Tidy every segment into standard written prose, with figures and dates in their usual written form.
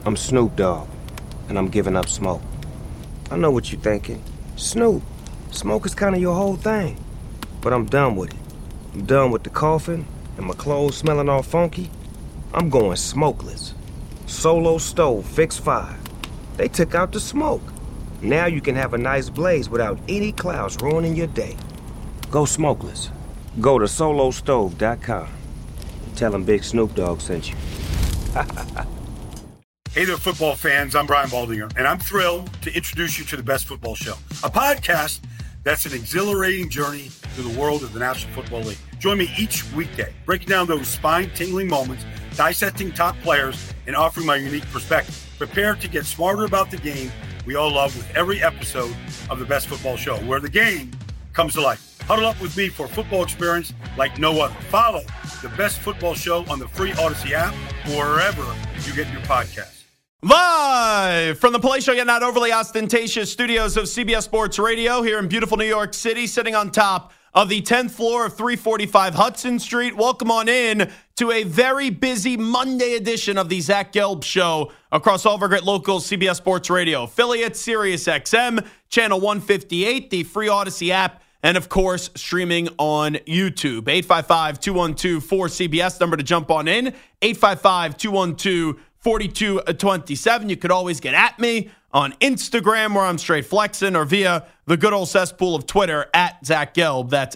I'm Snoop Dogg, and I'm giving up smoke. I know what you're thinking. Snoop, smoke is kind of your whole thing. But I'm done with it. I'm done with the coughing and my clothes smelling all funky. I'm going smokeless. Solo stove, fix 5. They took out the smoke. Now you can have a nice blaze without any clouds ruining your day. Go smokeless. Go to solostove.com. Tell them Big Snoop Dogg sent you. Hey there, football fans. I'm Brian Baldinger, and I'm thrilled to introduce you to The Best Football Show, a podcast that's an exhilarating journey through the world of the National Football League. Join me each weekday, breaking down those spine-tingling moments, dissecting top players, and offering my unique perspective. Prepare to get smarter about the game we all love with every episode of The Best Football Show, where the game comes to life. Huddle up with me for a football experience like no other. Follow The Best Football Show on the free Odyssey app or wherever you get your podcasts. Live from the palatial yet not overly ostentatious studios of CBS Sports Radio here in beautiful New York City, sitting on top of the 10th floor of 345 Hudson Street. Welcome on in to a very busy Monday edition of the Zach Gelb Show across all of our great local CBS Sports Radio affiliates, Sirius XM, Channel 158, the free Odyssey app, and, of course, streaming on YouTube. 855-212-4CBS, number to jump on in. 855-212-4227. You could always get at me on Instagram, where I'm straight flexing, or via the good old cesspool of Twitter, at Zach Gelb. That's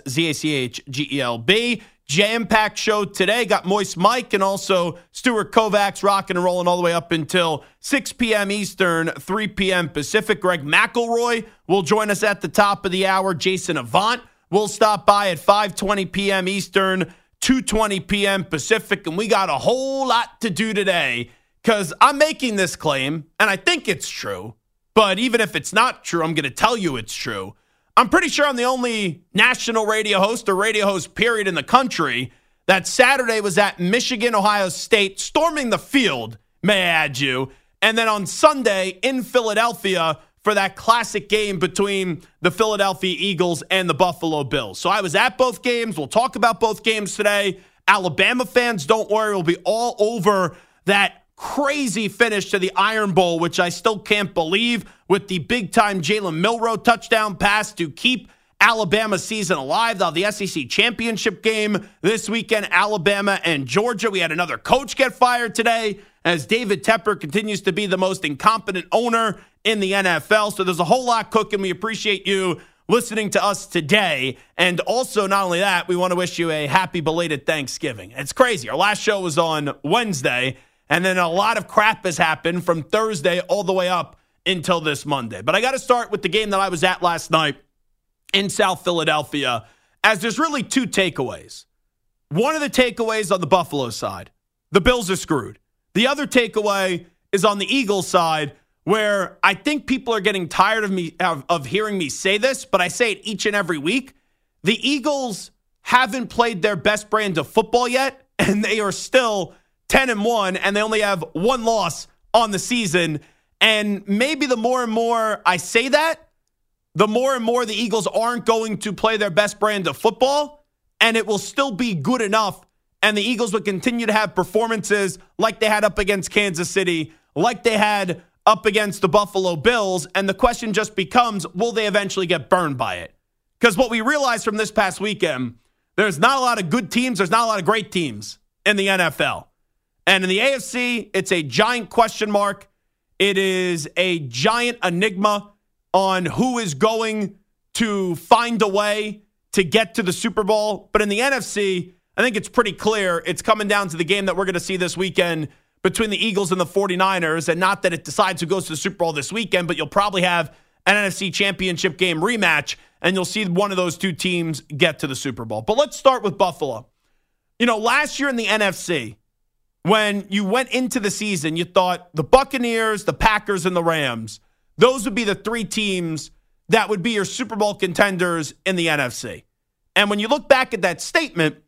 ZACHGELB. Jam-packed show today. Got Moist Mike and also Stuart Kovacs rocking and rolling all the way up until 6 p.m. Eastern, 3 p.m. Pacific. Greg McElroy will join us at the top of the hour. Jason Avant will stop by at 5:20 p.m. Eastern, 2:20 p.m. Pacific. And we got a whole lot to do today because I'm making this claim, and I think it's true. But even if it's not true, I'm going to tell you it's true. I'm pretty sure I'm the only national radio host or radio host, period, in the country that Saturday was at Michigan, Ohio State, storming the field, may I add you, and then on Sunday in Philadelphia for that classic game between the Philadelphia Eagles and the Buffalo Bills. So I was at both games. We'll talk about both games today. Alabama fans, don't worry, we'll be all over that crazy finish to the Iron Bowl, which I still can't believe, with the big-time Jalen Milroe touchdown pass to keep Alabama's season alive. Now, the SEC championship game this weekend, Alabama and Georgia. We had another coach get fired today as David Tepper continues to be the most incompetent owner in the NFL. So there's a whole lot cooking. We appreciate you listening to us today. And also, not only that, we want to wish you a happy belated Thanksgiving. It's crazy. Our last show was on Wednesday, and then a lot of crap has happened from Thursday all the way up until this Monday. But I got to start with the game that I was at last night in South Philadelphia, as there's really two takeaways. One of the takeaways on the Buffalo side, the Bills are screwed. The other takeaway is on the Eagles side, where I think people are getting tired of hearing me say this, but I say it each and every week. The Eagles haven't played their best brand of football yet, and they are still 10-1, and they only have one loss on the season. And maybe the more and more I say that, the more and more the Eagles aren't going to play their best brand of football, and it will still be good enough, and the Eagles will continue to have performances like they had up against Kansas City, like they had up against the Buffalo Bills, and the question just becomes, will they eventually get burned by it? Because what we realized from this past weekend, there's not a lot of good teams, there's not a lot of great teams in the NFL. And in the AFC, it's a giant question mark. It is a giant enigma on who is going to find a way to get to the Super Bowl. But in the NFC, I think it's pretty clear it's coming down to the game that we're going to see this weekend between the Eagles and the 49ers. And not that it decides who goes to the Super Bowl this weekend, but you'll probably have an NFC championship game rematch, and you'll see one of those two teams get to the Super Bowl. But let's start with Buffalo. You know, last year in the NFC, when you went into the season, you thought the Buccaneers, the Packers, and the Rams, those would be the three teams that would be your Super Bowl contenders in the NFC. And when you look back at that statement,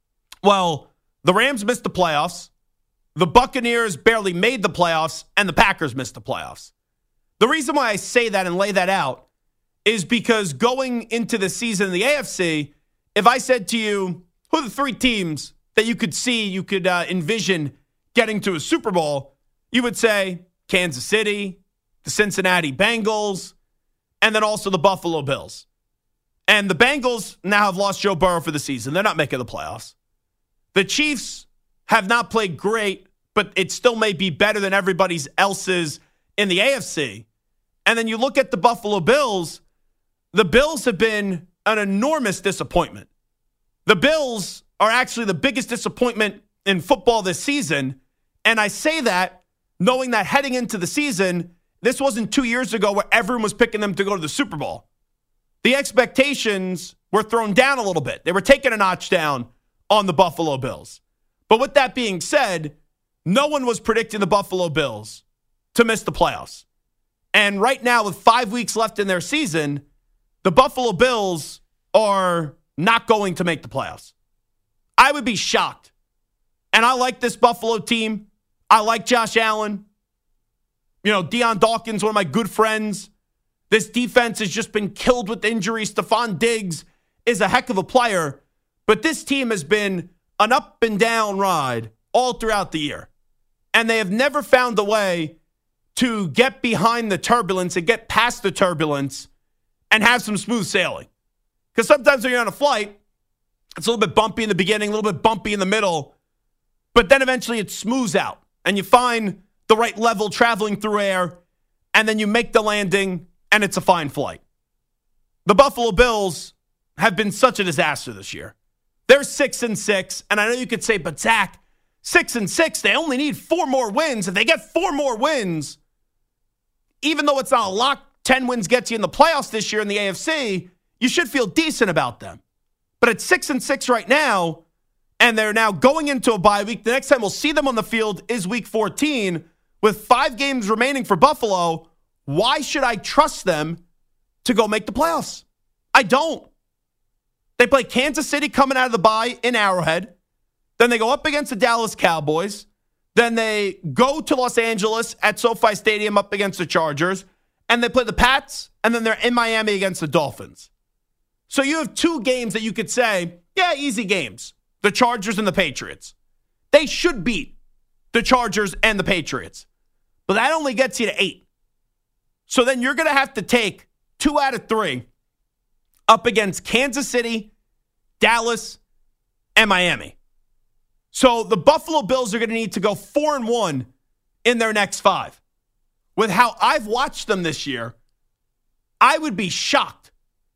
well, the Rams missed the playoffs, the Buccaneers barely made the playoffs, and the Packers missed the playoffs. The reason why I say that and lay that out is because going into the season in the AFC, if I said to you, who are the three teams that you could see, you could envision getting to a Super Bowl, you would say Kansas City, the Cincinnati Bengals, and then also the Buffalo Bills. And the Bengals now have lost Joe Burrow for the season. They're not making the playoffs. The Chiefs have not played great, but it still may be better than everybody else's in the AFC. And then you look at the Buffalo Bills. The Bills have been an enormous disappointment. The Bills are actually the biggest disappointment in football this season. And I say that knowing that heading into the season, this wasn't 2 years ago where everyone was picking them to go to the Super Bowl. The expectations were thrown down a little bit. They were taking a notch down on the Buffalo Bills. But with that being said, no one was predicting the Buffalo Bills to miss the playoffs. And right now, with 5 weeks left in their season, the Buffalo Bills are not going to make the playoffs. I would be shocked. And I like this Buffalo team. I like Josh Allen. Deion Dawkins, one of my good friends. This defense has just been killed with injuries. Stephon Diggs is a heck of a player. But this team has been an up and down ride all throughout the year. And they have never found a way to get behind the turbulence and get past the turbulence and have some smooth sailing. Because sometimes when you're on a flight, it's a little bit bumpy in the beginning, a little bit bumpy in the middle, but then eventually it smooths out and you find the right level traveling through air, and then you make the landing and it's a fine flight. The Buffalo Bills have been such a disaster this year. They're 6-6, and I know you could say, but Zach, 6-6, they only need 4 more wins. If they get 4 more wins, even though it's not a lock, 10 wins gets you in the playoffs this year in the AFC, you should feel decent about them. But at 6-6 right now, and they're now going into a bye week. The next time we'll see them on the field is week 14. With 5 games remaining for Buffalo, why should I trust them to go make the playoffs? I don't. They play Kansas City coming out of the bye in Arrowhead. Then they go up against the Dallas Cowboys. Then they go to Los Angeles at SoFi Stadium up against the Chargers. And they play the Pats. And then they're in Miami against the Dolphins. So you have 2 games that you could say, yeah, easy games. The Chargers and the Patriots. They should beat the Chargers and the Patriots. But that only gets you to 8. So then you're going to have to take 2 out of 3 up against Kansas City, Dallas, and Miami. So the Buffalo Bills are going to need to go 4-1 in their next 5. With how I've watched them this year, I would be shocked.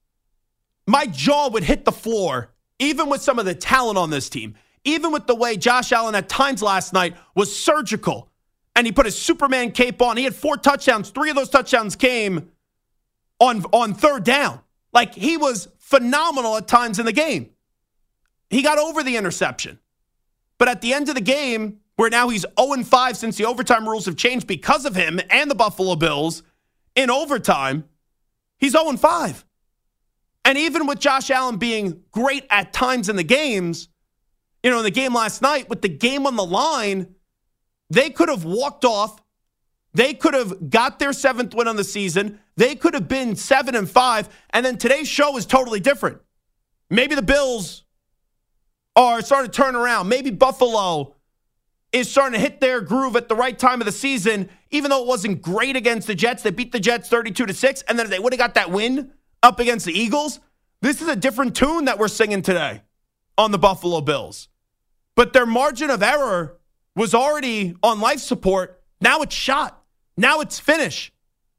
My jaw would hit the floor, even with some of the talent on this team, even with the way Josh Allen at times last night was surgical, and he put his Superman cape on. He had 4 touchdowns. 3 of those touchdowns came on 3rd down. Like, he was phenomenal at times in the game. He got over the interception. But at the end of the game, where now he's 0-5 since the overtime rules have changed because of him and the Buffalo Bills in overtime, he's 0-5. And even with Josh Allen being great at times in the games, in the game last night, with the game on the line, they could have walked off. They could have got their 7th win on the season. They could have been 7-5. And then today's show is totally different. Maybe the Bills are starting to turn around. Maybe Buffalo is starting to hit their groove at the right time of the season, even though it wasn't great against the Jets. They beat the Jets 32-6, and then if they would have got that win up against the Eagles, this is a different tune that we're singing today on the Buffalo Bills. But their margin of error was already on life support. Now it's shot. Now it's finish.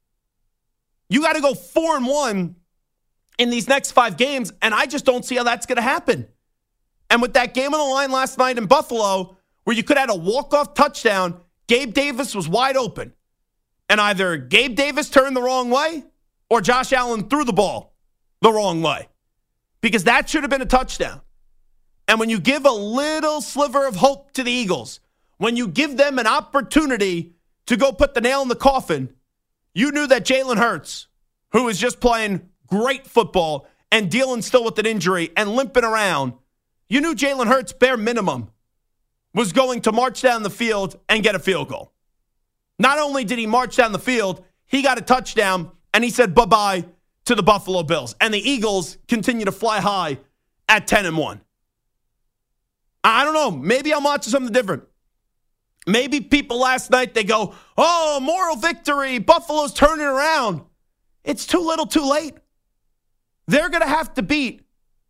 You got to go 4-1 in these next 5 games, and I just don't see how that's going to happen. And with that game on the line last night in Buffalo, where you could have had a walk-off touchdown, Gabe Davis was wide open. And either Gabe Davis turned the wrong way or Josh Allen threw the ball the wrong way. Because that should have been a touchdown. And when you give a little sliver of hope to the Eagles, when you give them an opportunity to go put the nail in the coffin, you knew that Jalen Hurts, who was just playing great football and dealing still with an injury and limping around, you knew Jalen Hurts, bare minimum, was going to march down the field and get a field goal. Not only did he march down the field, he got a touchdown, and he said bye-bye to the Buffalo Bills. And the Eagles continue to fly high at 10-1. I don't know. Maybe I'm watching something different. Maybe people last night, they go, oh, moral victory. Buffalo's turning around. It's too little too late. They're going to have to beat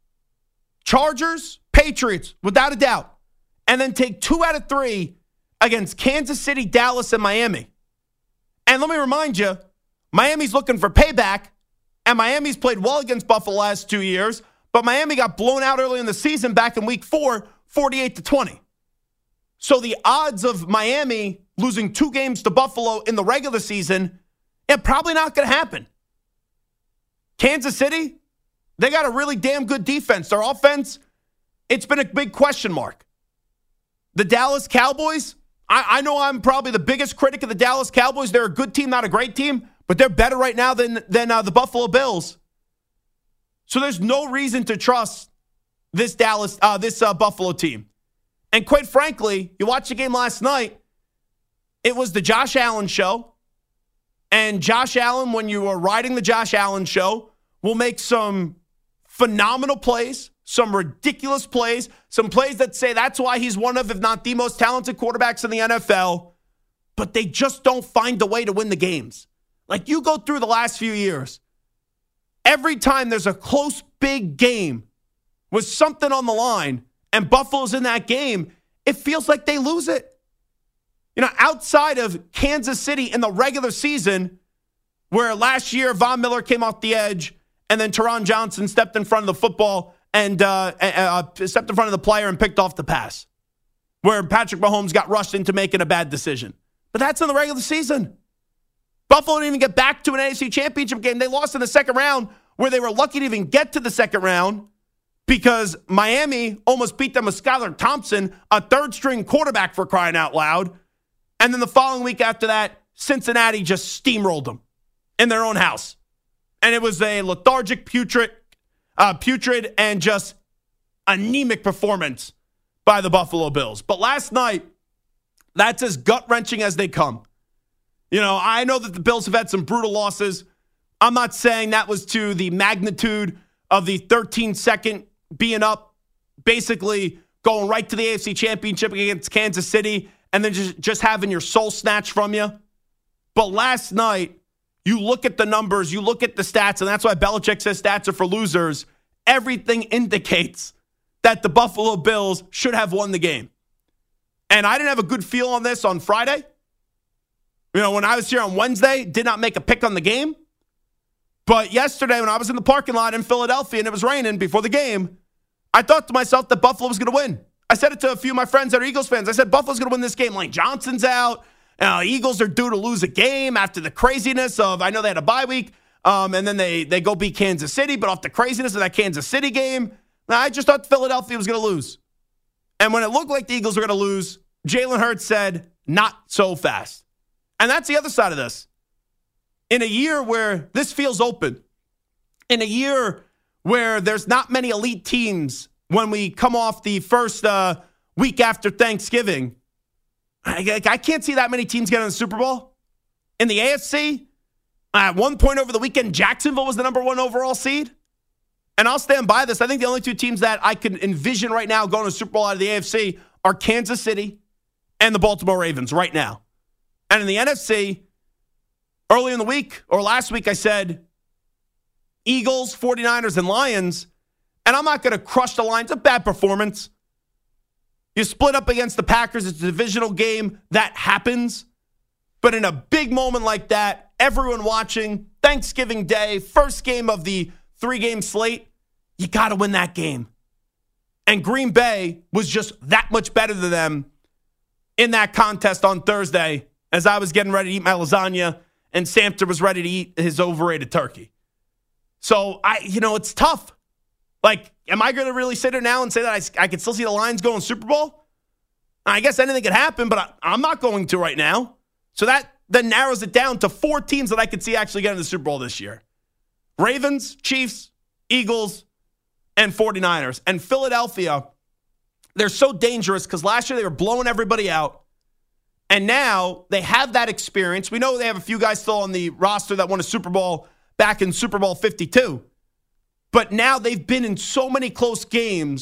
Chargers, Patriots, without a doubt, and then take 2 out of 3 against Kansas City, Dallas, and Miami. And let me remind you, Miami's looking for payback, and Miami's played well against Buffalo the last 2 years, but Miami got blown out early in the season back in week 4, 48-20. So the odds of Miami losing 2 games to Buffalo in the regular season, it's probably not going to happen. Kansas City, they got a really damn good defense. Their offense, it's been a big question mark. The Dallas Cowboys, I know I'm probably the biggest critic of the Dallas Cowboys. They're a good team, not a great team, but they're better right now than the Buffalo Bills. So there's no reason to trust this Buffalo team. And quite frankly, you watched the game last night, it was the Josh Allen show. And Josh Allen, when you are riding the Josh Allen show, will make some phenomenal plays, some ridiculous plays, some plays that say that's why he's one of, if not the most talented quarterbacks in the NFL. But they just don't find a way to win the games. Like you go through the last few years, every time there's a close, big game with something on the line and Buffalo's in that game, it feels like they lose it. You know, outside of Kansas City in the regular season, where last year Von Miller came off the edge and then Teron Johnson stepped in front of the football and stepped in front of the player and picked off the pass, where Patrick Mahomes got rushed into making a bad decision. But that's in the regular season. Buffalo didn't even get back to an AFC Championship game. They lost in the second round, where they were lucky to even get to the second round because Miami almost beat them with Skylar Thompson, a third-string quarterback for crying out loud. And then the following week after that, Cincinnati just steamrolled them in their own house. And it was a lethargic, putrid, and just anemic performance by the Buffalo Bills. But last night, that's as gut-wrenching as they come. You know, I know that the Bills have had some brutal losses. I'm not saying that was to the magnitude of the 13-second being up, basically going right to the AFC Championship against Kansas City and then just having your soul snatched from you. But last night, you look at the numbers, you look at the stats, and that's why Belichick says stats are for losers. Everything indicates that the Buffalo Bills should have won the game. And I didn't have a good feel on this on Friday. You know, when I was here on Wednesday, did not make a pick on the game. But yesterday, when I was in the parking lot in Philadelphia and it was raining before the game, I thought to myself that Buffalo was going to win. I said it to a few of my friends that are Eagles fans. I said, Buffalo's going to win this game. Lane Johnson's out. Eagles are due to lose a game after the craziness of, I know they had a bye week, and then they go beat Kansas City, but off the craziness of that Kansas City game, I just thought Philadelphia was going to lose. And when it looked like the Eagles were going to lose, Jalen Hurts said, not so fast. And that's the other side of this. In a year where this feels open, in a year where there's not many elite teams when we come off the first week after Thanksgiving, I can't see that many teams getting the Super Bowl. In the AFC, at one point over the weekend, Jacksonville was the number 1 overall seed. And I'll stand by this. I think the only 2 teams that I can envision right now going to the Super Bowl out of the AFC are Kansas City and the Baltimore Ravens right now. And in the NFC, early in the week or last week, I said Eagles, 49ers, and Lions. And I'm not going to crush the Lions. A bad performance. You split up against the Packers. It's a divisional game. That happens. But in a big moment like that, everyone watching, Thanksgiving Day, first game of the 3-game slate, you got to win that game. And Green Bay was just that much better than them in that contest on Thursday as I was getting ready to eat my lasagna and Samter was ready to eat his overrated turkey. So, it's tough. Like, am I going to really sit here now and say that I can still see the Lions going Super Bowl? I guess anything could happen, but I'm not going to right now. So that then narrows it down to 4 teams that I could see actually getting the Super Bowl this year. Ravens, Chiefs, Eagles, and 49ers. And Philadelphia, they're so dangerous because last year they were blowing everybody out. And now they have that experience. We know they have a few guys still on the roster that won a Super Bowl back in Super Bowl 52. But now they've been in so many close games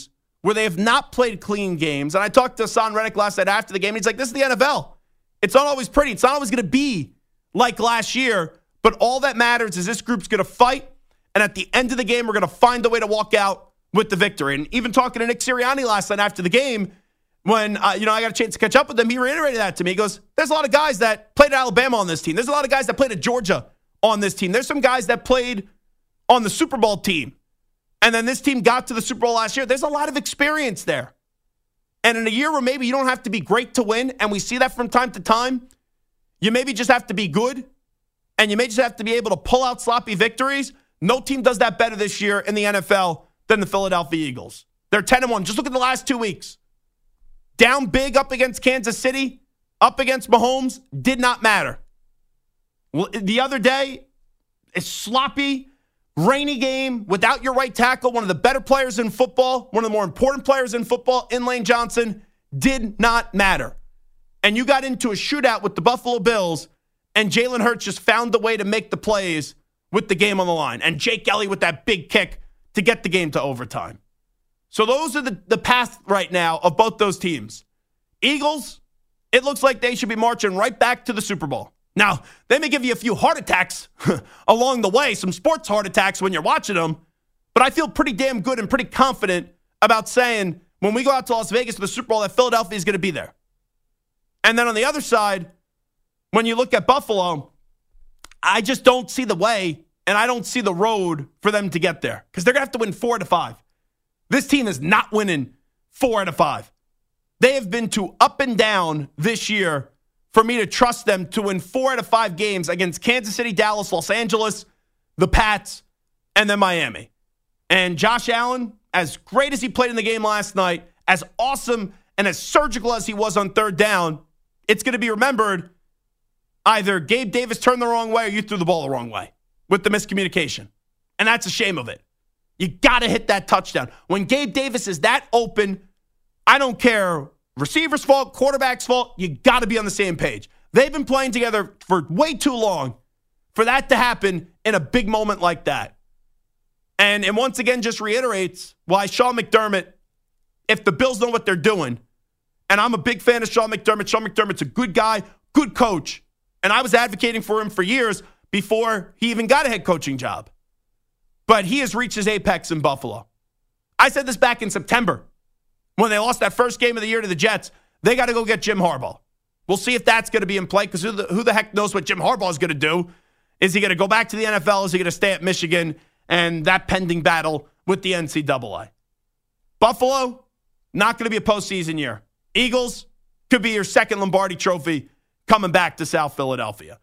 where they have not played clean games. And I talked to Hassan Reddick last night after the game. And he's like, this is the NFL. It's not always pretty. It's not always going to be like last year. But all that matters is this group's going to fight. And at the end of the game, we're going to find a way to walk out with the victory. And even talking to Nick Sirianni last night after the game, when I got a chance to catch up with him, he reiterated that to me. He goes, there's a lot of guys that played at Alabama on this team. There's a lot of guys that played at Georgia on this team. There's some guys that played on the Super Bowl team. And then this team got to the Super Bowl last year. There's a lot of experience there. And in a year where maybe you don't have to be great to win, and we see that from time to time, you maybe just have to be good, and you may just have to be able to pull out sloppy victories. No team does that better this year in the NFL than the Philadelphia Eagles. They're 10-1. Just look at the last 2 weeks. Down big up against Kansas City, up against Mahomes, did not matter. The other day, a sloppy, rainy game without your right tackle, one of the better players in football, one of the more important players in football, in Lane Johnson, did not matter. And you got into a shootout with the Buffalo Bills, and Jalen Hurts just found a way to make the plays with the game on the line. And Jake Elliott with that big kick to get the game to overtime. So those are the path right now of both those teams. Eagles, it looks like they should be marching right back to the Super Bowl. Now, they may give you a few heart attacks along the way, some sports heart attacks when you're watching them, but I feel pretty damn good and pretty confident about saying when we go out to Las Vegas for the Super Bowl that Philadelphia is going to be there. And then on the other side, when you look at Buffalo, I just don't see the way and I don't see the road for them to get there because they're going to have to win 4 out of 5. This team is not winning 4 out of 5. They have been too up and down this year for me to trust them to win 4 out of 5 games against Kansas City, Dallas, Los Angeles, the Pats, and then Miami. And Josh Allen, as great as he played in the game last night, as awesome and as surgical as he was on third down, it's going to be remembered either Gabe Davis turned the wrong way or you threw the ball the wrong way with the miscommunication. And that's a shame of it. You got to hit that touchdown. When Gabe Davis is that open, I don't care. Receiver's fault, quarterback's fault, you got to be on the same page. They've been playing together for way too long for that to happen in a big moment like that. And it once again just reiterates why Sean McDermott, if the Bills know what they're doing, and I'm a big fan of Sean McDermott. Sean McDermott's a good guy, good coach. And I was advocating for him for years before he even got a head coaching job. But he has reached his apex in Buffalo. I said this back in September. When they lost that first game of the year to the Jets, they got to go get Jim Harbaugh. We'll see if that's going to be in play because who the heck knows what Jim Harbaugh is going to do. Is he going to go back to the NFL? Is he going to stay at Michigan? And that pending battle with the NCAA. Buffalo, not going to be a postseason year. Eagles could be your second Lombardi trophy coming back to South Philadelphia.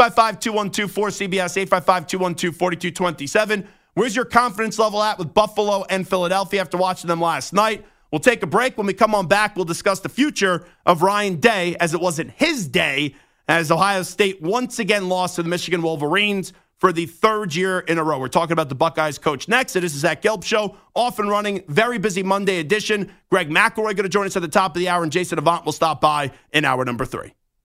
855-212-4CBS, 855-212-4227. Where's your confidence level at with Buffalo and Philadelphia after watching them last night? We'll take a break. When we come on back, we'll discuss the future of Ryan Day as it wasn't his day as Ohio State once again lost to the Michigan Wolverines for the third year in a row. We're talking about the Buckeyes coach next. It is the Zach Gelb Show, off and running, very busy Monday edition. Greg McElroy going to join us at the top of the hour, and Jason Avant will stop by in hour number 3.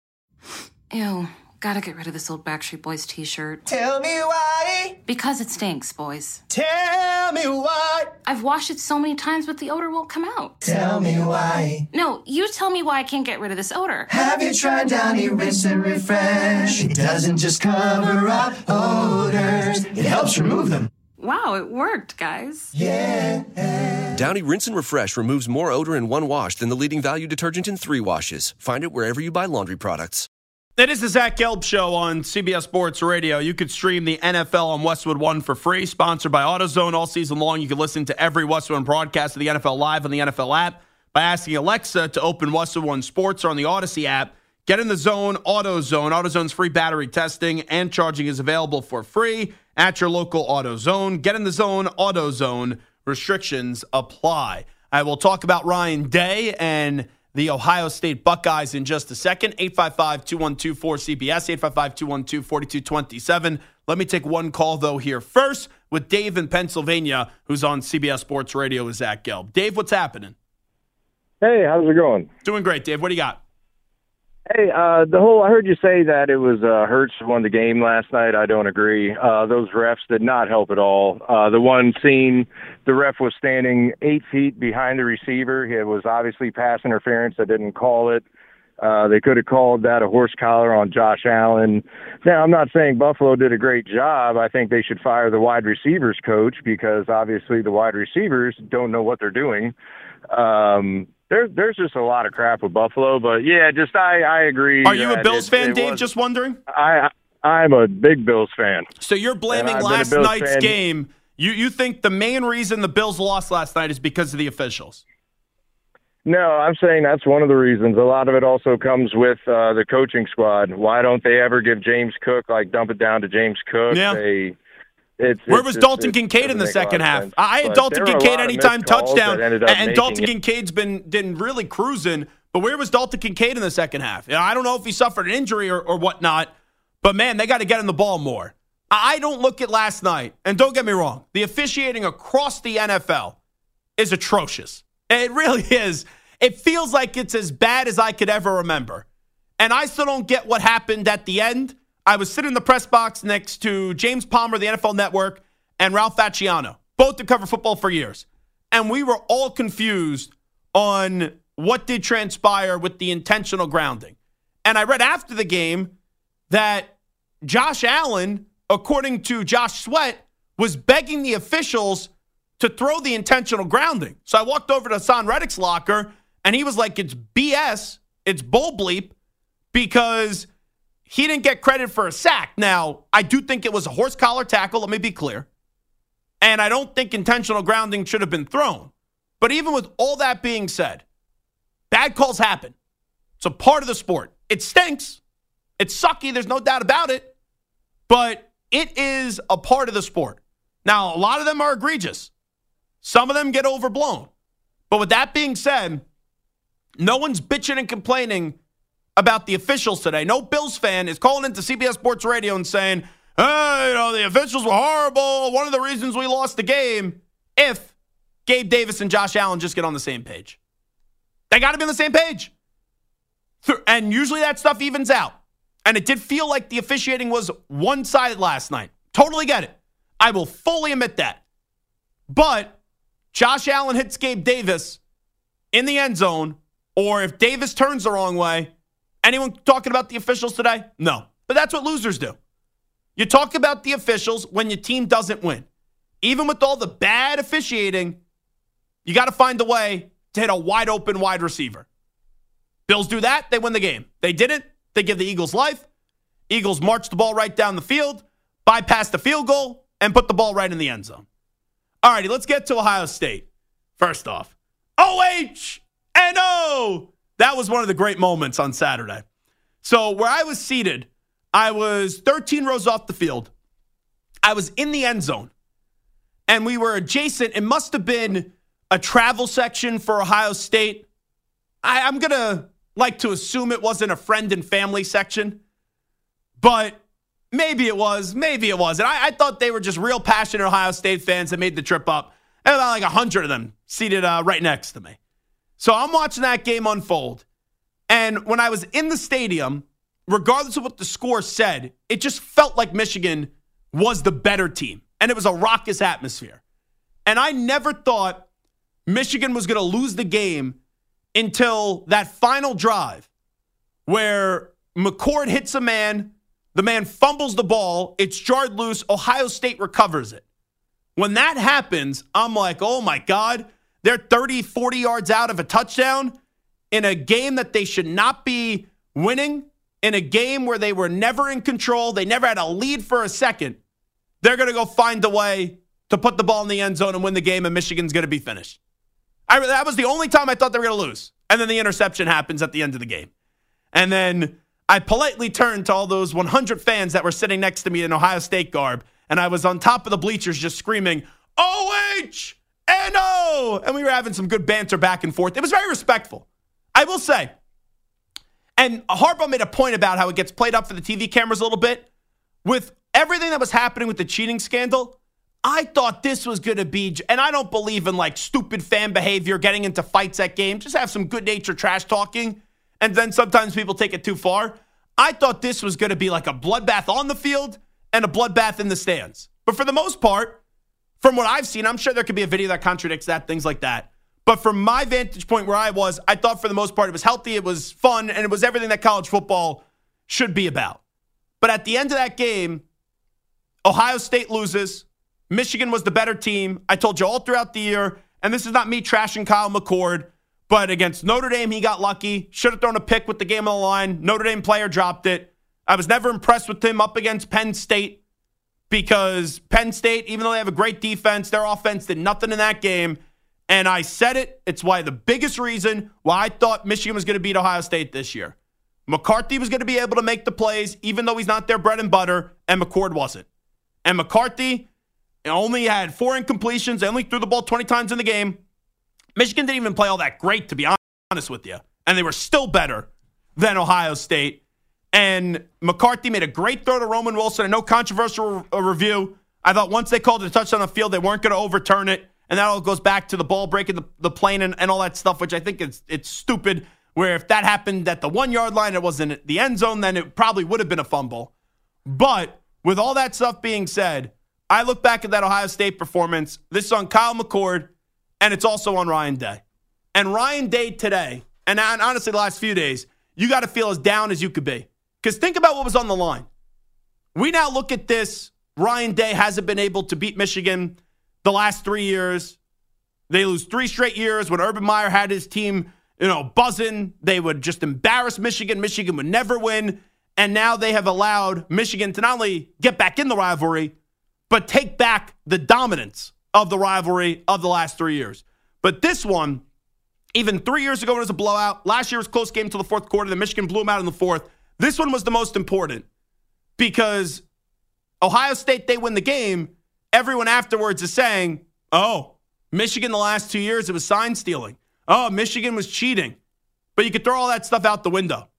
Ew. Gotta get rid of this old Backstreet Boys t-shirt. Tell me why. Because it stinks, boys. Tell me why. I've washed it so many times, but the odor won't come out. Tell me why. No, you tell me why I can't get rid of this odor. Have you tried Downy Rinse and Refresh? It doesn't just cover up odors. It helps remove them. Wow, it worked, guys. Yeah. Downy Rinse and Refresh removes more odor in one wash than the leading value detergent in 3 washes. Find it wherever you buy laundry products. It is the Zach Gelb Show on CBS Sports Radio. You could stream the NFL on Westwood One for free, sponsored by AutoZone all season long. You can listen to every Westwood One broadcast of the NFL live on the NFL app by asking Alexa to open Westwood One Sports or on the Odyssey app. Get in the zone, AutoZone. AutoZone's free battery testing and charging is available for free at your local AutoZone. Get in the zone, AutoZone. Restrictions apply. I will talk about Ryan Day and the Ohio State Buckeyes in just a second. 855-212-4CBS, 855-212-4227. Let me take one call, though, here first with Dave in Pennsylvania, who's on CBS Sports Radio with Zach Gelb. Dave, what's happening? Hey, how's it going? Doing great, Dave. What do you got? Hey, I heard you say that it was Hurts who won the game last night. I don't agree. Those refs did not help at all. The one scene, the ref was standing 8 feet behind the receiver. It was obviously pass interference. They didn't call it. They could have called that a horse collar on Josh Allen. Now, I'm not saying Buffalo did a great job. I think they should fire the wide receivers coach because obviously the wide receivers don't know what they're doing. There's just a lot of crap with Buffalo, but yeah, I agree. Are you a Bills fan, Dave? Just wondering. I'm a big Bills fan. So you're blaming last night's game. You think the main reason the Bills lost last night is because of the officials? No, I'm saying that's one of the reasons. A lot of it also comes with the coaching squad. Why don't they ever give James Cook, dump it down to James Cook? Yeah. Where was Dalton Kincaid in the second half? I had Dalton Kincaid anytime touchdown, and Dalton Kincaid's been really cruising. But where was Dalton Kincaid in the second half? I don't know if he suffered an injury or whatnot, but man, they got to get him the ball more. I don't look at last night, and don't get me wrong, the officiating across the NFL is atrocious. It really is. It feels like it's as bad as I could ever remember. And I still don't get what happened at the end. I was sitting in the press box next to James Palmer, the NFL Network, and Ralph Facciano, both to cover football for years. And we were all confused on what did transpire with the intentional grounding. And I read after the game that Josh Allen, according to Josh Sweat, was begging the officials to throw the intentional grounding. So I walked over to Hassan Reddick's locker, and he was like, it's BS, it's bull bleep, because he didn't get credit for a sack. Now, I do think it was a horse collar tackle, let me be clear. And I don't think intentional grounding should have been thrown. But even with all that being said, bad calls happen. It's a part of the sport. It stinks. It's sucky, there's no doubt about it. But it is a part of the sport. Now, a lot of them are egregious. Some of them get overblown. But with that being said, no one's bitching and complaining about the officials today. No Bills fan is calling into CBS Sports Radio and saying, hey, the officials were horrible. One of the reasons we lost the game. If Gabe Davis and Josh Allen just get on the same page. They got to be on the same page. And usually that stuff evens out. And it did feel like the officiating was one-sided last night. Totally get it. I will fully admit that. But Josh Allen hits Gabe Davis in the end zone, or if Davis turns the wrong way, anyone talking about the officials today? No. But that's what losers do. You talk about the officials when your team doesn't win. Even with all the bad officiating, you got to find a way to hit a wide open wide receiver. Bills do that, they win the game. They didn't, they give the Eagles life. Eagles march the ball right down the field, bypass the field goal, and put the ball right in the end zone. All righty, let's get to Ohio State. First off, O-H-N-O! That was one of the great moments on Saturday. So where I was seated, I was 13 rows off the field. I was in the end zone. And we were adjacent. It must have been a travel section for Ohio State. I'm going to like to assume it wasn't a friend and family section. But maybe it was. Maybe it wasn't. I thought they were just real passionate Ohio State fans that made the trip up. And about like 100 of them seated right next to me. So I'm watching that game unfold. And when I was in the stadium, regardless of what the score said, it just felt like Michigan was the better team. And it was a raucous atmosphere. And I never thought Michigan was going to lose the game until that final drive where McCord hits a man, the man fumbles the ball, it's jarred loose, Ohio State recovers it. When that happens, I'm like, oh my God, they're 30, 40 yards out of a touchdown in a game that they should not be winning, in a game where they were never in control, they never had a lead for a second. They're going to go find a way to put the ball in the end zone and win the game, and Michigan's going to be finished. That was the only time I thought they were going to lose. And then the interception happens at the end of the game. And then I politely turned to all those 100 fans that were sitting next to me in Ohio State garb, and I was on top of the bleachers just screaming, O-H-N-O! And we were having some good banter back and forth. It was very respectful. I will say, and Harbaugh made a point about how it gets played up for the TV cameras a little bit. With everything that was happening with the cheating scandal, I thought this was going to be, and I don't believe in like stupid fan behavior, getting into fights at games. Just have some good-natured trash talking. and then sometimes people take it too far. I thought this was going to be like a bloodbath on the field and a bloodbath in the stands. But for the most part, from what I've seen, I'm sure there could be a video that contradicts that, things like that. But from my vantage point where I was, I thought for the most part it was healthy, it was fun, and it was everything that college football should be about. But at the end of that game, Ohio State loses. Michigan was the better team. I told you all throughout the year, and this is not me trashing Kyle McCord, but against Notre Dame, he got lucky. Should have thrown a pick with the game on the line. Notre Dame player dropped it. I was never impressed with him up against Penn State because Penn State, even though they have a great defense, their offense did nothing in that game. And I said it. It's why the biggest reason why I thought Michigan was going to beat Ohio State this year. McCarthy was going to be able to make the plays, even though he's not their bread and butter, and McCord wasn't. And McCarthy only had 4 incompletions. They only threw the ball 20 times in the game. Michigan didn't even play all that great, to be honest with you. And they were still better than Ohio State. And McCarthy made a great throw to Roman Wilson. A no controversial review. I thought once they called it a touchdown on the field, they weren't going to overturn it. And that all goes back to the ball breaking the plane and all that stuff, which I think it's stupid. Where if that happened at the 1 yard line, it wasn't the end zone, then it probably would have been a fumble. But with all that stuff being said, I look back at that Ohio State performance. This is on Kyle McCord, and it's also on Ryan Day. And Ryan Day today, and honestly the last few days, you got to feel as down as you could be. Because think about what was on the line. We now look at this. Ryan Day hasn't been able to beat Michigan the last 3 years. They lose 3 straight years when Urban Meyer had his team, buzzing. They would just embarrass Michigan. Michigan would never win. And now they have allowed Michigan to not only get back in the rivalry, but take back the dominance of the rivalry of the last 3 years. But this one, even 3 years ago, it was a blowout. Last year was a close game until the fourth quarter. Then Michigan blew them out in the fourth. This one was the most important because Ohio State, they win the game. Everyone afterwards is saying, oh, Michigan the last 2 years, it was sign stealing. Oh, Michigan was cheating. But you could throw all that stuff out the window.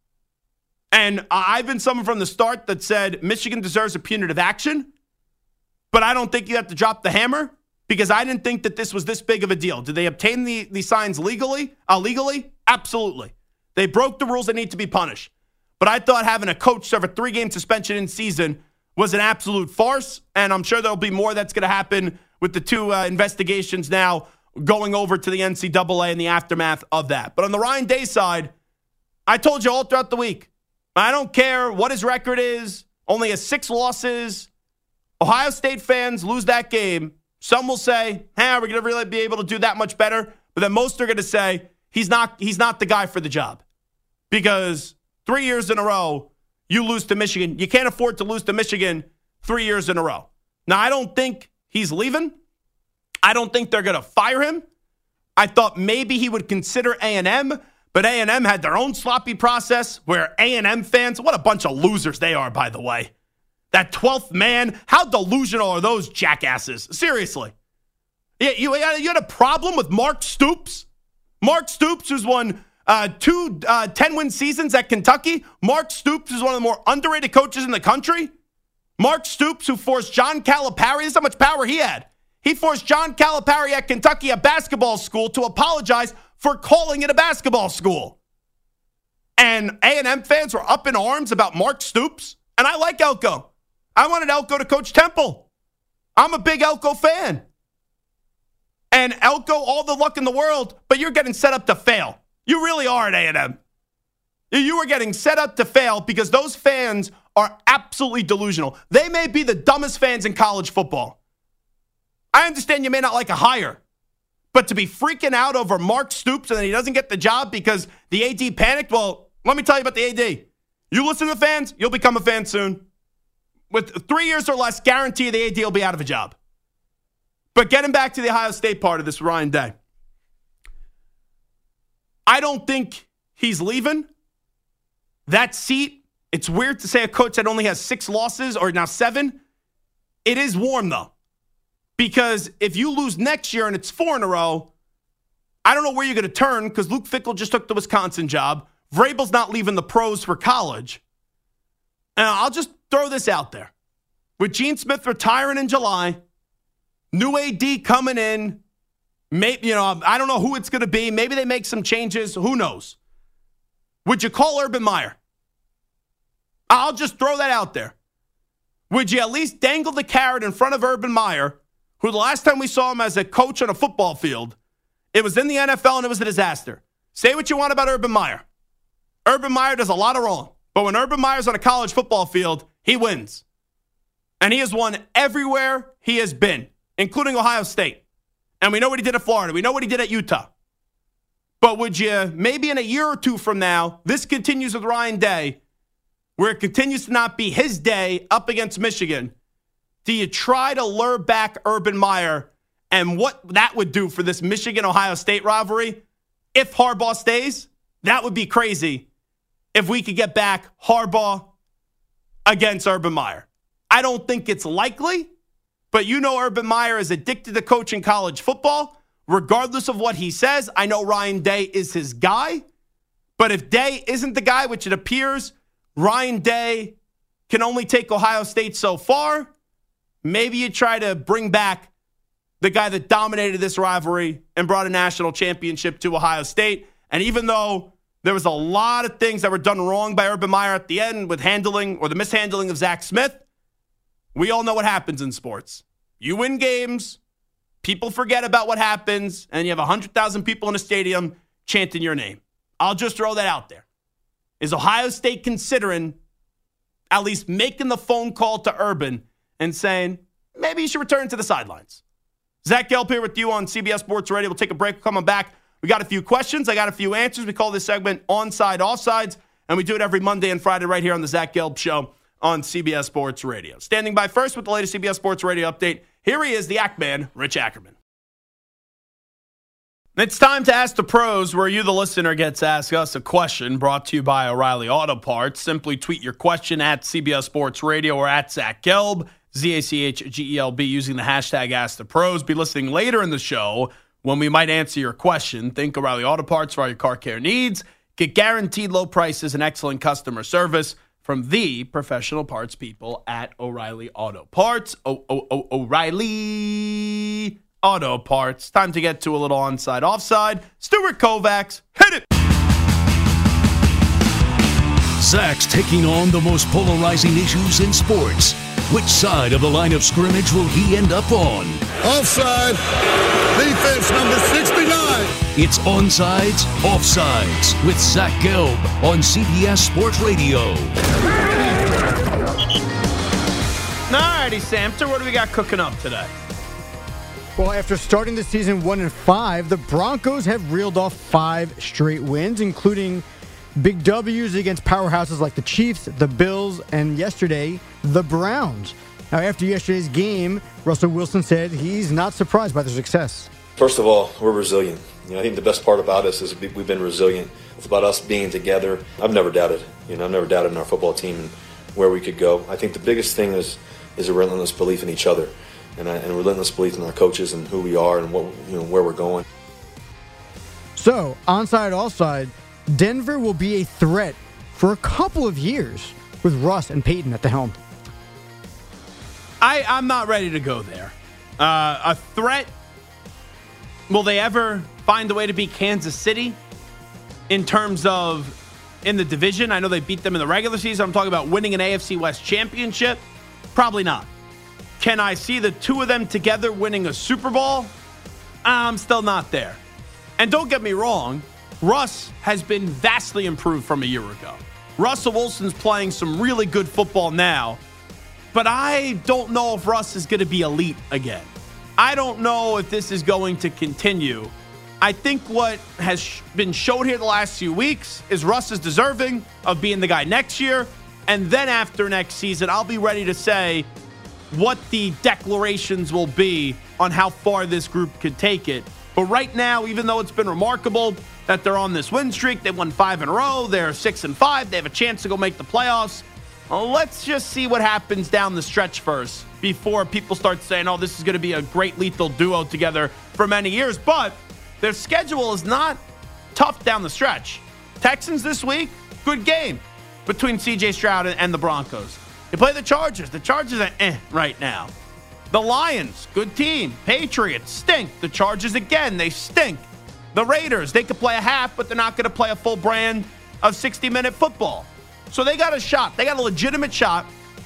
And I've been someone from the start that said Michigan deserves a punitive action, but I don't think you have to drop the hammer because I didn't think that this was this big of a deal. Did they obtain the signs legally? Absolutely. They broke the rules that need to be punished. But I thought having a coach serve a 3-game suspension in season was an absolute farce, and I'm sure there'll be more that's going to happen with the 2 investigations now going over to the NCAA and the aftermath of that. But on the Ryan Day side, I told you all throughout the week, I don't care what his record is, only has 6 losses. Ohio State fans lose that game. Some will say, we're going to really be able to do that much better. But then most are going to say, he's not the guy for the job. Because 3 years in a row, you lose to Michigan. You can't afford to lose to Michigan 3 years in a row. Now, I don't think he's leaving. I don't think they're going to fire him. I thought maybe he would consider A&M, but A&M had their own sloppy process where A&M fans, what a bunch of losers they are, by the way. That 12th man, how delusional are those jackasses? Seriously. You had a problem with Mark Stoops? Mark Stoops, who's won 2 10-win seasons at Kentucky. Mark Stoops is one of the more underrated coaches in the country. Mark Stoops, who forced John Calipari, this is how much power he had. He forced John Calipari at Kentucky, a basketball school, to apologize for calling it a basketball school. And A&M fans were up in arms about Mark Stoops. And I like Elko. I wanted Elko to coach Temple. I'm a big Elko fan. And Elko, all the luck in the world, but you're getting set up to fail. You really are at A&M. You are getting set up to fail because those fans are absolutely delusional. They may be the dumbest fans in college football. I understand you may not like a hire, but to be freaking out over Mark Stoops and then he doesn't get the job because the AD panicked, well, let me tell you about the AD. You listen to the fans, you'll become a fan soon. With 3 years or less, guarantee the AD will be out of a job. But getting back to the Ohio State part of this, Ryan Day. I don't think he's leaving. That seat, it's weird to say a coach that only has 6 losses or now 7. It is warm, though. Because if you lose next year and it's 4 in a row, I don't know where you're going to turn because Luke Fickell just took the Wisconsin job. Vrabel's not leaving the pros for college. And I'll just throw this out there. With Gene Smith retiring in July, new AD coming in, maybe, I don't know who it's going to be. Maybe they make some changes. Who knows? would you call Urban Meyer? I'll just throw that out there. Would you at least dangle the carrot in front of Urban Meyer, who the last time we saw him as a coach on a football field, it was in the NFL and it was a disaster? Say what you want about Urban Meyer. Urban Meyer does a lot of wrong. But when Urban Meyer's on a college football field, he wins. And he has won everywhere he has been, including Ohio State. And we know what he did at Florida. We know what he did at Utah. But would you, maybe in a year or two from now, this continues with Ryan Day, where it continues to not be his day up against Michigan, do you try to lure back Urban Meyer and what that would do for this Michigan-Ohio State rivalry? If Harbaugh stays, that would be crazy if we could get back Harbaugh against Urban Meyer. I don't think it's likely, but you know Urban Meyer is addicted to coaching college football. Regardless of what he says, I know Ryan Day is his guy. But if Day isn't the guy, which it appears Ryan Day can only take Ohio State so far, maybe you try to bring back the guy that dominated this rivalry and brought a national championship to Ohio State. And even though there was a lot of things that were done wrong by Urban Meyer at the end with handling or the mishandling of Zach Smith, we all know what happens in sports. You win games, people forget about what happens, and you have 100,000 people in a stadium chanting your name. I'll just throw that out there. Is Ohio State considering at least making the phone call to Urban and saying, maybe you should return to the sidelines? Zach Gelb here with you on CBS Sports Radio. We'll take a break. Coming back, we got a few questions. I got a few answers. We call this segment Onside Offsides, and we do it every Monday and Friday right here on the Zach Gelb Show on CBS Sports Radio. Standing by first with the latest CBS Sports Radio update, here he is, the Act Man, Rich Ackerman. It's time to Ask the Pros, where you, the listener, gets to ask us a question, brought to you by O'Reilly Auto Parts. Simply tweet your question at CBS Sports Radio or at Zach Gelb, ZACHGELB, using the hashtag #AskThePros. Be listening later in the show when we might answer your question. Think O'Reilly Auto Parts for all your car care needs. Get guaranteed low prices and excellent customer service from the professional parts people at O'Reilly Auto Parts. O'Reilly Auto Parts. Time to get to a little onside offside. Stuart Kovacs, hit it! Zach's taking on the most polarizing issues in sports. Which side of the line of scrimmage will he end up on? Offside. Defense number 69. It's Onsides, Offsides with Zach Gelb on CBS Sports Radio. Alrighty, Samter, what do we got cooking up today? Well, after starting the season 1-5, the Broncos have reeled off 5 straight wins, including big W's against powerhouses like the Chiefs, the Bills, and yesterday, the Browns. Now, after yesterday's game, Russell Wilson said he's not surprised by their success. First of all, we're resilient. I think the best part about us is we've been resilient. It's about us being together. I've never doubted. I've never doubted in our football team and where we could go. I think the biggest thing is a relentless belief in each other. And a relentless belief in our coaches and who we are and what where we're going. So, onside, offside, Denver will be a threat for a couple of years with Russ and Peyton at the helm. I'm not ready to go there. A threat? Will they ever find a way to beat Kansas City in terms of in the division? I know they beat them in the regular season. I'm talking about winning an AFC West championship. Probably not. Can I see the two of them together winning a Super Bowl? I'm still not there. And don't get me wrong, Russ has been vastly improved from a year ago. Russell Wilson's playing some really good football now, but I don't know if Russ is going to be elite again. I don't know if this is going to continue. I think what has been showed here the last few weeks is Russ is deserving of being the guy next year, and then after next season, I'll be ready to say what the declarations will be on how far this group could take it. But right now, even though it's been remarkable that they're on this win streak, they won 5 in a row, they're 6-5, they have a chance to go make the playoffs. Let's just see what happens down the stretch first before people start saying, oh, this is going to be a great lethal duo together for many years. But their schedule is not tough down the stretch. Texans this week, good game between C.J. Stroud and the Broncos. You play the Chargers. The Chargers are right now. The Lions, good team. Patriots stink. The Chargers again, they stink. The Raiders, they could play a half, but they're not going to play a full brand. of 60-minute football. So they got a shot. They got a legitimate shot.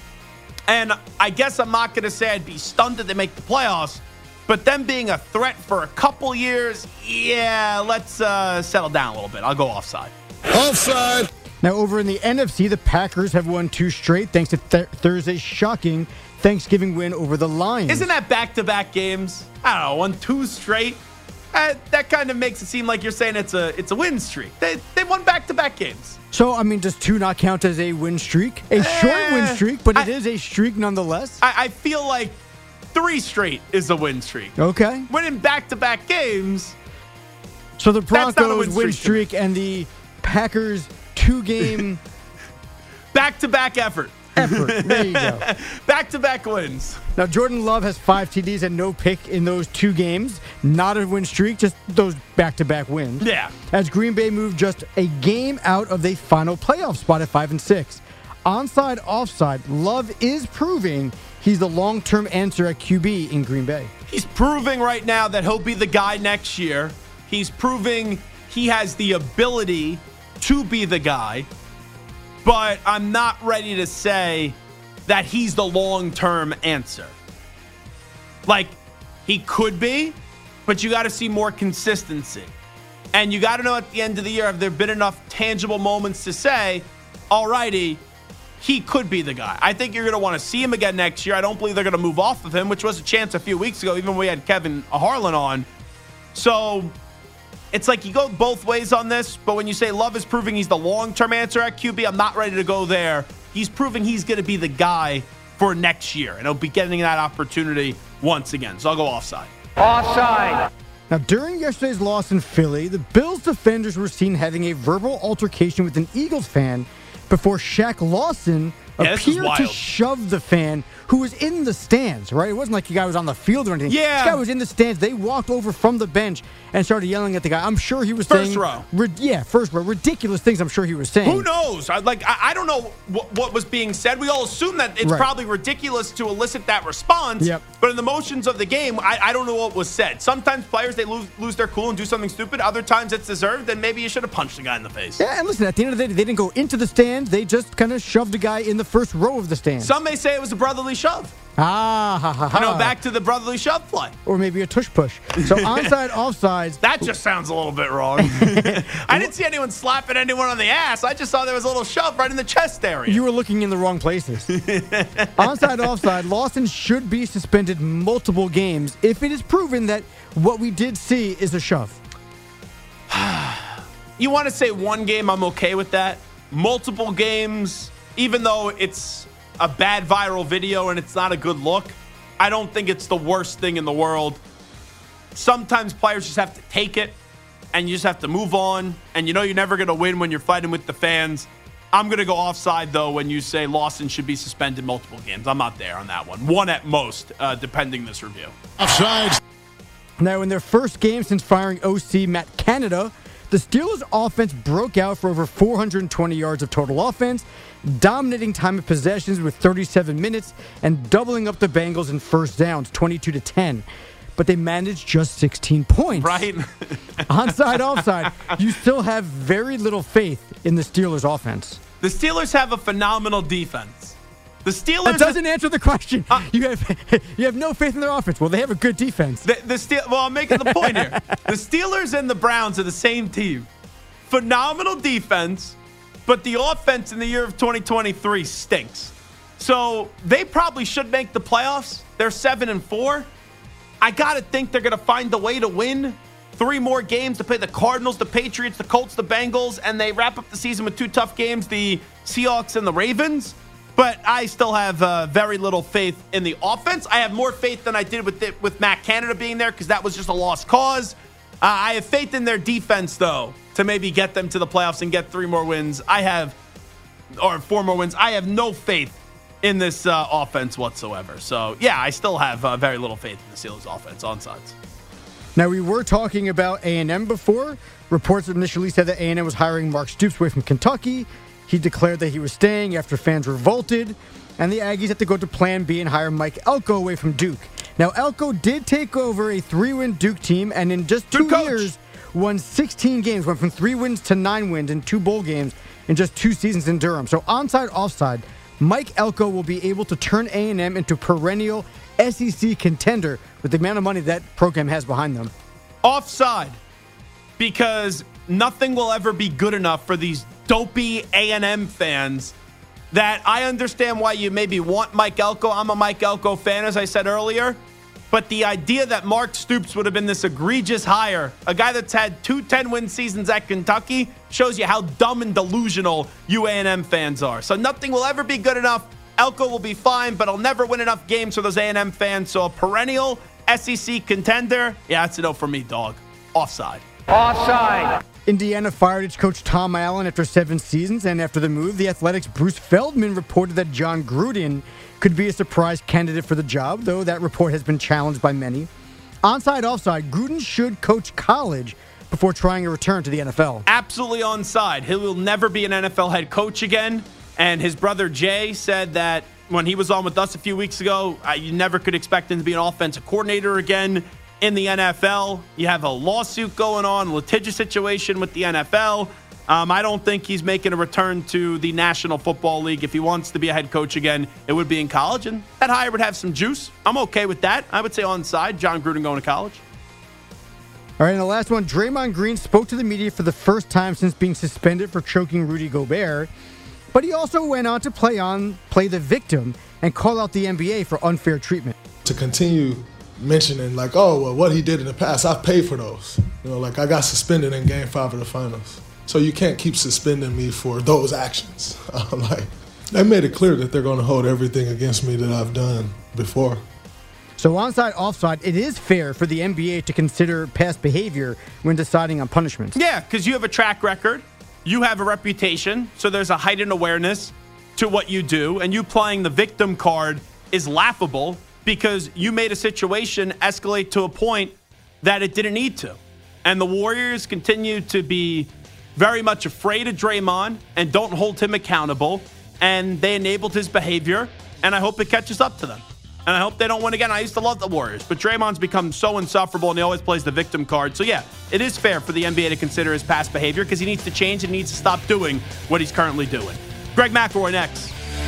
And I guess I'm not going to say I'd be stunned that they make the playoffs, but them being a threat for a couple years, yeah, let's settle down a little bit. I'll go offside. Offside. Now, over in the NFC, the Packers have won 2 straight thanks to Thursday's shocking Thanksgiving win over the Lions. Isn't that back-to-back games? I don't know, 1, 2 straight. That kind of makes it seem like you're saying it's a win streak. They won back-to-back games. So, I mean, does 2 not count as a win streak? A short win streak, but it is a streak nonetheless. I feel like 3 straight is a win streak. Okay. Winning back-to-back games. So the Broncos win streak and the Packers 2-game back-to-back effort. There you go. Back-to-back wins. Now, Jordan Love has 5 TDs and no pick in those 2 games. Not a win streak, just those back-to-back wins. Yeah. As Green Bay moved just a game out of the final playoff spot at 5-6. Onside, offside, Love is proving he's the long-term answer at QB in Green Bay. He's proving right now that he'll be the guy next year. He's proving he has the ability to be the guy. But I'm not ready to say that he's the long-term answer. Like, he could be, but you got to see more consistency. And you got to know at the end of the year, have there been enough tangible moments to say, alrighty, he could be the guy. I think you're going to want to see him again next year. I don't believe they're going to move off of him, which was a chance a few weeks ago, even when we had Kevin Harlan on. So it's like you go both ways on this, but when you say Love is proving he's the long-term answer at QB, I'm not ready to go there. He's proving he's going to be the guy for next year, and he'll be getting that opportunity once again. So I'll go offside. Offside. Now, during yesterday's loss in Philly, the Bills defenders were seen having a verbal altercation with an Eagles fan before Shaq Lawson appeared to shove the fan who was in the stands, right? It wasn't like the guy was on the field or anything. Yeah. This guy was in the stands. They walked over from the bench and started yelling at the guy. I'm sure he was saying... First row. First row. Ridiculous things I'm sure he was saying. Who knows? I don't know what was being said. We all assume that it's probably ridiculous to elicit that response. Yep. But in the motions of the game, I don't know what was said. Sometimes players, they lose their cool and do something stupid. Other times it's deserved, and maybe you should have punched the guy in the face. Yeah, and listen, at the end of the day, they didn't go into the stands. They just kind of shoved the guy in the first row of the stands. Some may say it was a brotidly shove. Back to the brotherly shove play. Or maybe a tush push. So onside, offsides. That just sounds a little bit wrong. I didn't see anyone slapping anyone on the ass. I just saw there was a little shove right in the chest area. You were looking in the wrong places. Onside, offside. Lawson should be suspended multiple games if it is proven that what we did see is a shove. You want to say 1 game, I'm okay with that. Multiple games, even though it's a bad viral video and it's not a good look, I don't think it's the worst thing in the world. Sometimes players just have to take it and you just have to move on, and you know you're never going to win when you're fighting with the fans. I'm going to go offside, though, when you say Lawson should be suspended multiple games. I'm not there on that one. 1 at most, depending this review. Offside. Now, in their first game since firing OC Matt Canada, the Steelers' offense broke out for over 420 yards of total offense, dominating time of possessions with 37 minutes and doubling up the Bengals in first downs, 22-10. But they managed just 16 points. Right. Onside, offside. You still have very little faith in the Steelers' offense. The Steelers have a phenomenal defense. The Steelers... That doesn't answer the question. You have no faith in their offense. Well, they have a good defense. Well, I'm making the point here. The Steelers and the Browns are the same team. Phenomenal defense, but the offense in the year of 2023 stinks. So they probably should make the playoffs. They're 7-4. I got to think they're going to find a way to win 3 more games to play the Cardinals, the Patriots, the Colts, the Bengals, and they wrap up the season with 2 tough games, the Seahawks and the Ravens. But I still have very little faith in the offense. I have more faith than I did with Matt Canada being there because that was just a lost cause. I have faith in their defense, though, to maybe get them to the playoffs and get 3 more wins. Or 4 more wins. I have no faith in this offense whatsoever. So, yeah, I still have very little faith in the Steelers' offense on sides. Now, we were talking about A&M before. Reports initially said that A&M was hiring Mark Stoops away from Kentucky. He declared that he was staying after fans revolted, and the Aggies had to go to Plan B and hire Mike Elko away from Duke. Now, Elko did take over a 3-win Duke team, and in just 2 years won 16 games, went from 3 wins to 9 wins in 2 bowl games in just 2 seasons in Durham. So onside, offside, Mike Elko will be able to turn A&M into perennial SEC contender with the amount of money that program has behind them. Offside, because nothing will ever be good enough for these dopey A&M fans that I understand why you maybe want Mike Elko. I'm a Mike Elko fan, as I said earlier. But the idea that Mark Stoops would have been this egregious hire, a guy that's had 2 10-win seasons at Kentucky, shows you how dumb and delusional you A&M fans are. So nothing will ever be good enough. Elko will be fine, but he'll never win enough games for those A&M fans. So a perennial SEC contender, yeah, that's a no for me, dog. Offside. Offside. Indiana fired its coach Tom Allen after 7 seasons, and after the move, the Athletics' Bruce Feldman reported that John Gruden could be a surprise candidate for the job, though that report has been challenged by many. Onside, offside, Gruden should coach college before trying a return to the NFL. Absolutely onside. He will never be an NFL head coach again, and his brother Jay said that when he was on with us a few weeks ago, you never could expect him to be an offensive coordinator again in the NFL. You have a lawsuit going on, a litigious situation with the NFL. I don't think he's making a return to the National Football League. If he wants to be a head coach again, it would be in college, and that hire would have some juice. I'm okay with that. I would say onside, John Gruden going to college. All right, and the last one, Draymond Green spoke to the media for the first time since being suspended for choking Rudy Gobert, but he also went on to play the victim and call out the NBA for unfair treatment. To continue mentioning like, oh, well, what he did in the past, I've paid for those. You know, like I got suspended in Game 5 of the finals. So you can't keep suspending me for those actions. Like, they made it clear that they're going to hold everything against me that I've done before. So onside, offside, it is fair for the NBA to consider past behavior when deciding on punishments. Yeah, because you have a track record. You have a reputation. So there's a heightened awareness to what you do. And you playing the victim card is laughable because you made a situation escalate to a point that it didn't need to. And the Warriors continue to be very much afraid of Draymond and don't hold him accountable. And they enabled his behavior. And I hope it catches up to them. And I hope they don't win again. I used to love the Warriors, but Draymond's become so insufferable and he always plays the victim card. So yeah, it is fair for the NBA to consider his past behavior because he needs to change and needs to stop doing what he's currently doing. Greg McElroy next.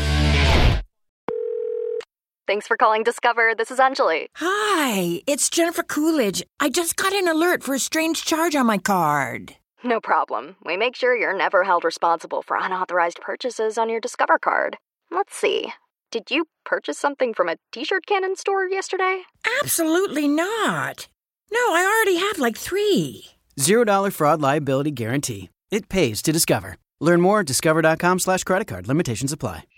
Thanks for calling Discover. This is Anjali. Hi, it's Jennifer Coolidge. I just got an alert for a strange charge on my card. No problem. We make sure you're never held responsible for unauthorized purchases on your Discover card. Let's see. Did you purchase something from a t-shirt cannon store yesterday? Absolutely not. No, I already have like 3. $0 fraud liability guarantee. It pays to Discover. Learn more at discover.com/creditcard. Limitations apply.